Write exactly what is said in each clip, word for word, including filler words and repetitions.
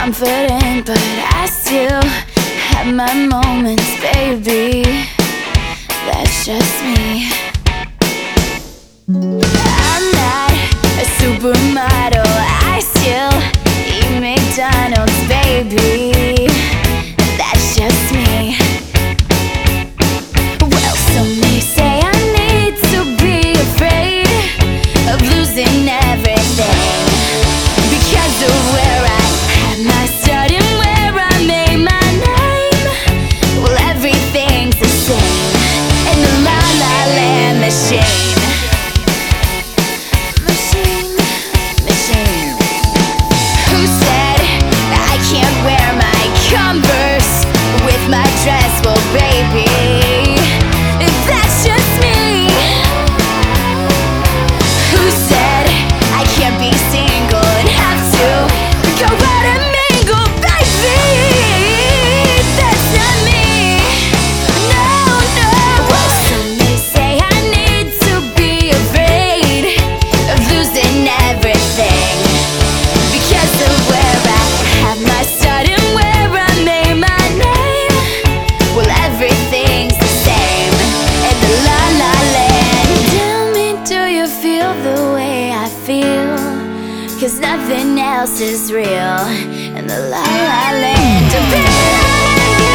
confident, but I still have my moments, baby. That's just me. I'm not a supermodel, I still eat McDonald's, baby. That's just me. Well, some may say I need to be afraid of losing everything because of where I had my start and where I made my name. Well, everything's the same in the La La Land machine. Machine, machine. Who said I can't wear my Converse with my dress? Well, baby, that's just me. Who said I can't be single and have to go out and mingle, baby? That's not me. No, no. Well, some may say I need to be afraid of losing everything because of where I have my start and where I made my name. Well, everything's the same in the La La Land. Tell me, do you feel the way I feel? Cause nothing else is real in the La La Land.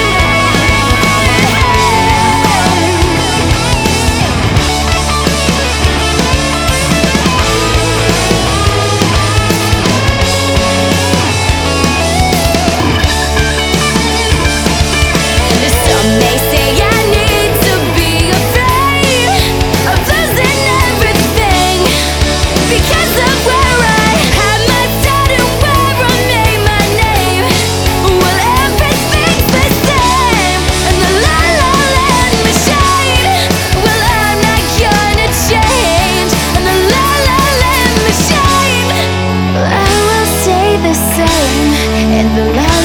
Some may say I need to be afraid of losing everything because of where I had my start and where I made my name. Well, everything's the same in the La La Land machine. Well, I'm not gonna change in the La La Land machine. Well, I will stay the same in the La